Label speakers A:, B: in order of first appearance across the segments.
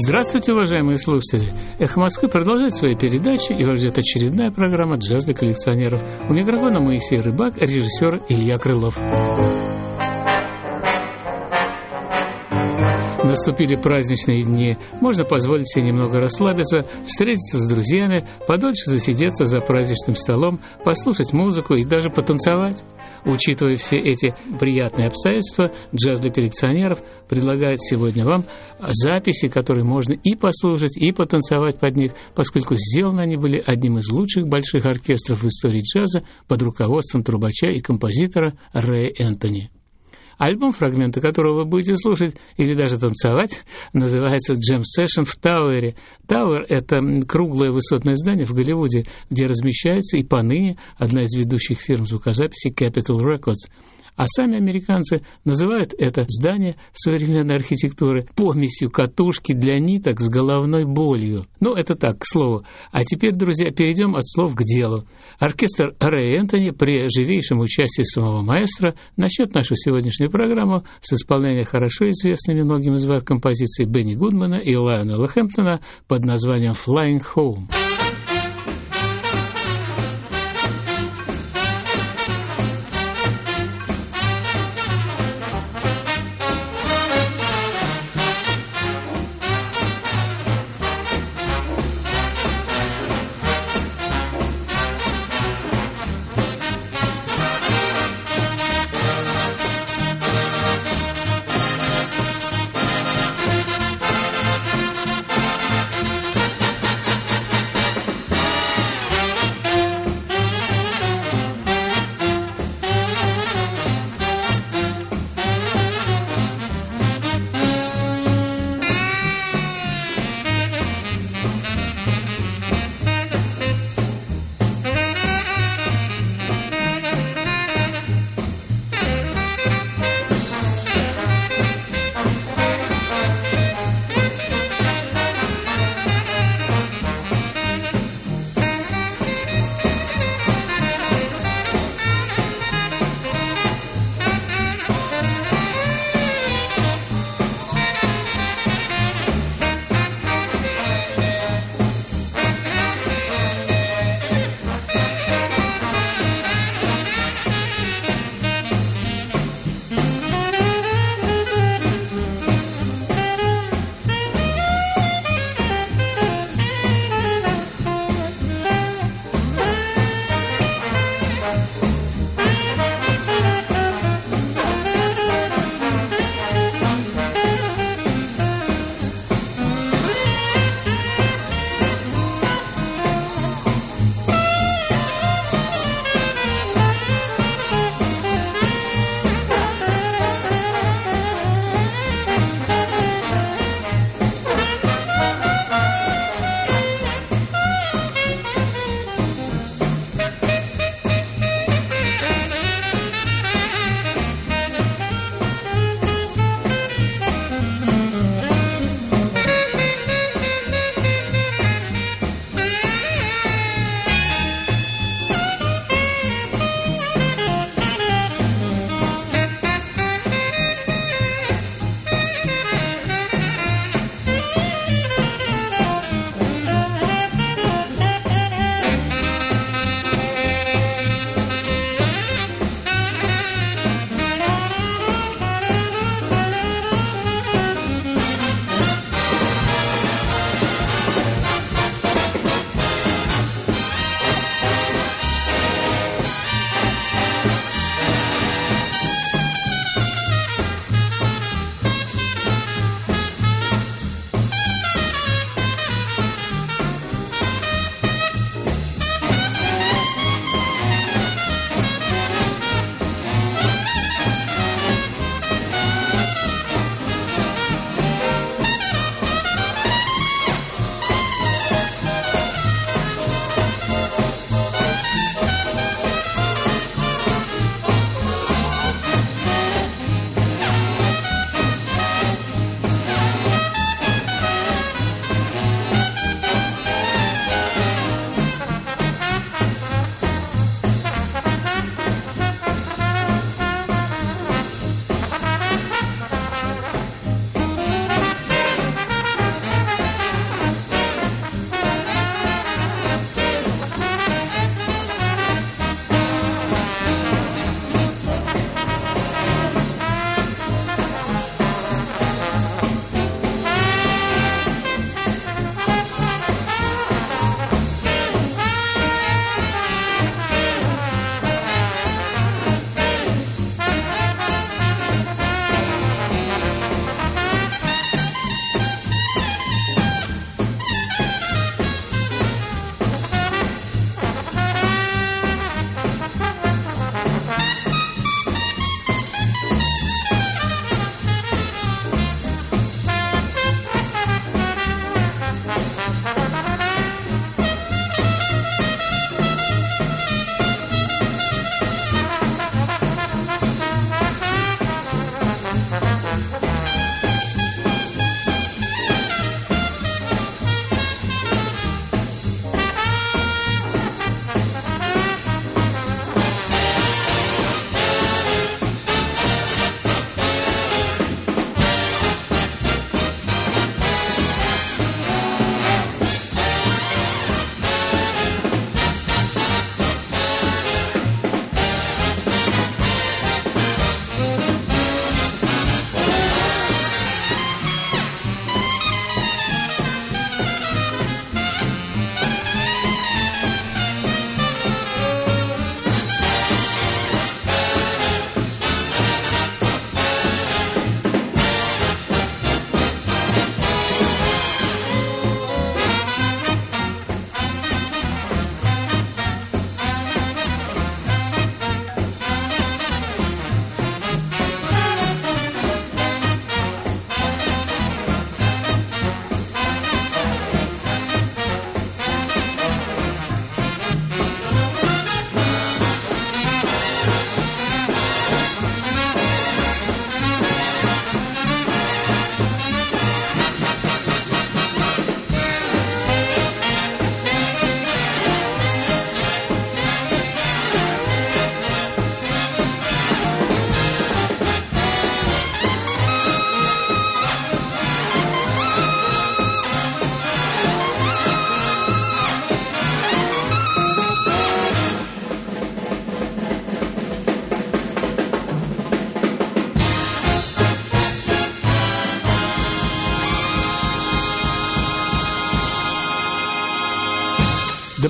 A: Здравствуйте, уважаемые слушатели! «Эхо Москвы» продолжает свои передачи, и вас ждет очередная программа «Джаз для коллекционеров». У микрофона Моисей Рыбак, режиссер Илья Крылов. Наступили праздничные дни, можно позволить себе немного расслабиться, встретиться с друзьями, подольше засидеться за праздничным столом, послушать музыку и даже потанцевать. Учитывая все эти приятные обстоятельства, «Джаз для коллекционеров» предлагает сегодня вам записи, которые можно и послушать, и потанцевать под них, поскольку сделаны они были одним из лучших больших оркестров в истории джаза под руководством трубача и композитора Рэя Энтони. Альбом, фрагменты которого вы будете слушать или даже танцевать, называется «Джем Session в Тауэре». Тауэр — это круглое высотное здание в Голливуде, где размещается и поныне одна из ведущих фирм звукозаписи Capitol Records. А сами американцы называют это здание современной архитектуры помесью катушки для ниток с головной болью. Ну, это так, к слову. А теперь, друзья, перейдем от слов к делу. Оркестр Рэя Энтони при живейшем участии самого маэстро начнет нашу сегодняшнюю программу с исполнения хорошо известными многим из вас композиций Бенни Гудмана и Лайонела Хэмптона под названием «Flying Home».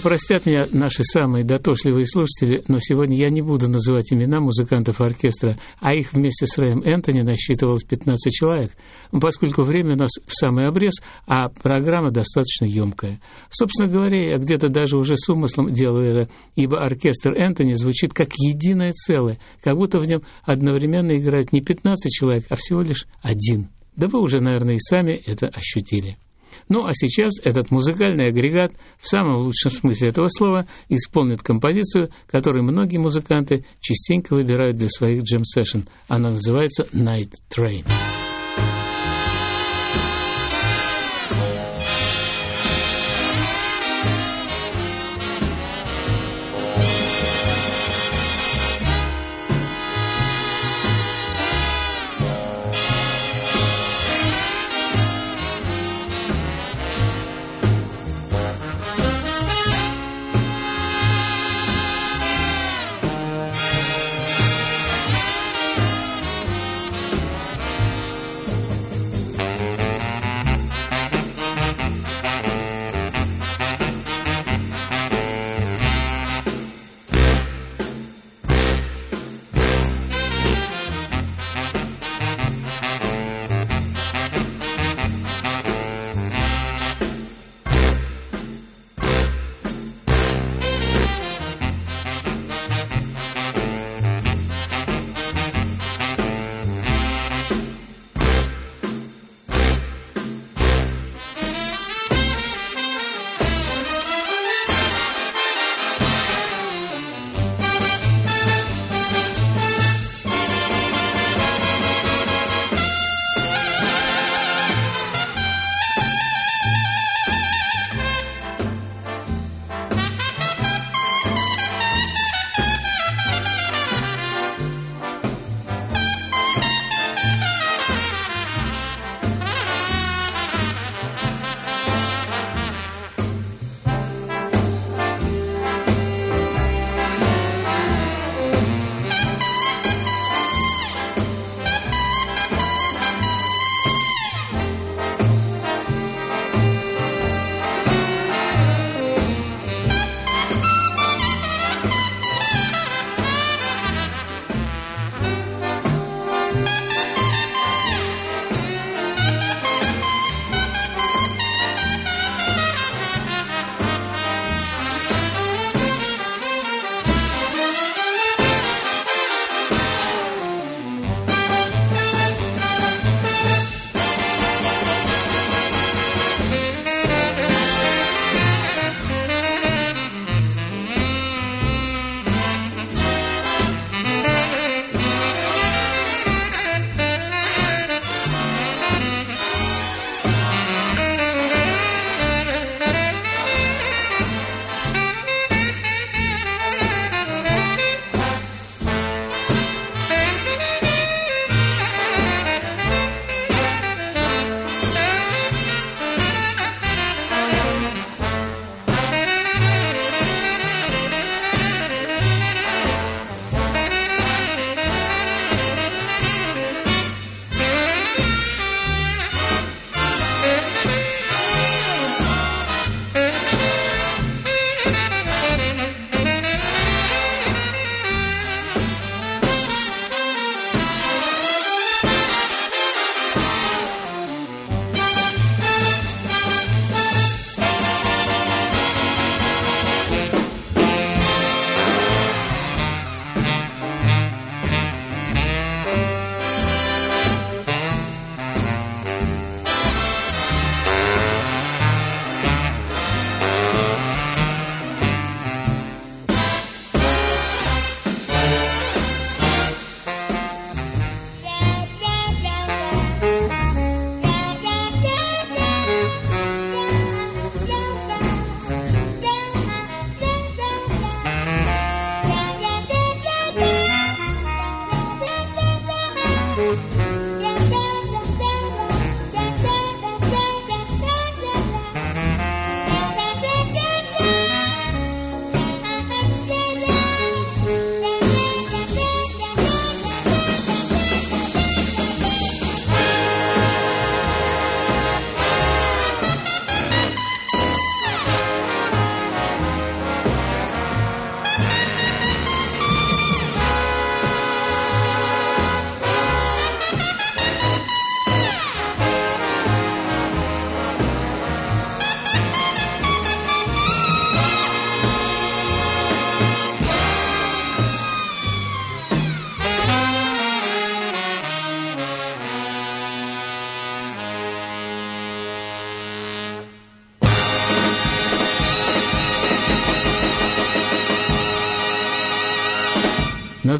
A: простят меня наши самые дотошливые слушатели, но сегодня я не буду называть имена музыкантов оркестра, а их вместе с Рэем Энтони насчитывалось 15 человек, поскольку время у нас в самый обрез, а программа достаточно емкая. Собственно говоря, я где-то даже уже с умыслом делаю это, ибо оркестр Энтони звучит как единое целое, как будто в нем одновременно играют не 15 человек, а всего лишь один. Да вы уже, наверное, и сами это ощутили. Ну, а сейчас этот музыкальный агрегат, в самом лучшем смысле этого слова, исполнит композицию, которую многие музыканты частенько выбирают для своих джем-сессион. Она называется «Night Train».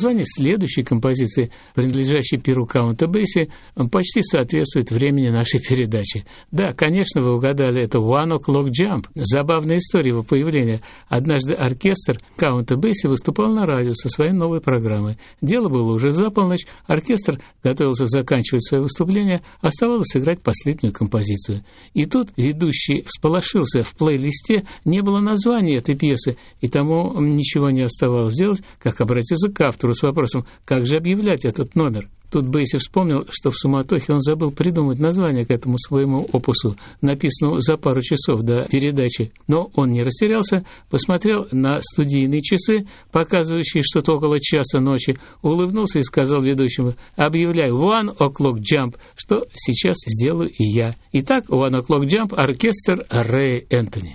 A: Название следующей композиции, принадлежащей перу Каунта Бейси, почти соответствует времени нашей передачи. Да, конечно, вы угадали, это «One O'Clock Jump». Забавная история его появления. Однажды оркестр Каунта Бейси выступал на радио со своей новой программой. Дело было уже за полночь, оркестр готовился заканчивать свое выступление, оставалось сыграть последнюю композицию. И тут ведущий всполошился, в плейлисте не было названия этой пьесы, и тому ничего не оставалось делать, как обратиться к автору с вопросом, как же объявлять этот номер. Тут Бейси вспомнил, что в суматохе он забыл придумать название к этому своему опусу, написанному за пару часов до передачи. Но он не растерялся, посмотрел на студийные часы, показывающие что-то около часа ночи, улыбнулся и сказал ведущему: «Объявляю One O'Clock Jump», что сейчас сделаю и я. Итак, One O'Clock Jump, оркестр Рэя Энтони.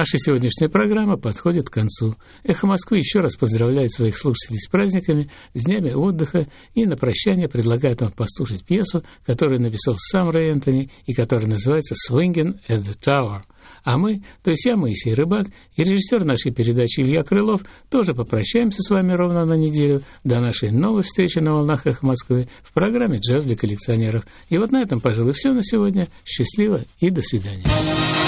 A: Наша сегодняшняя программа подходит к концу. «Эхо Москвы» еще раз поздравляет своих слушателей с праздниками, с днями отдыха и на прощание предлагает вам послушать пьесу, которую написал сам Рэй Энтони и которая называется «Swinging at the Tower». А мы, то есть я, Моисей Рыбак, и режиссер нашей передачи Илья Крылов, тоже попрощаемся с вами ровно на неделю до нашей новой встречи на волнах «Эхо Москвы» в программе «Джаз для коллекционеров». И вот на этом, пожалуй, все на сегодня. Счастливо и до свидания.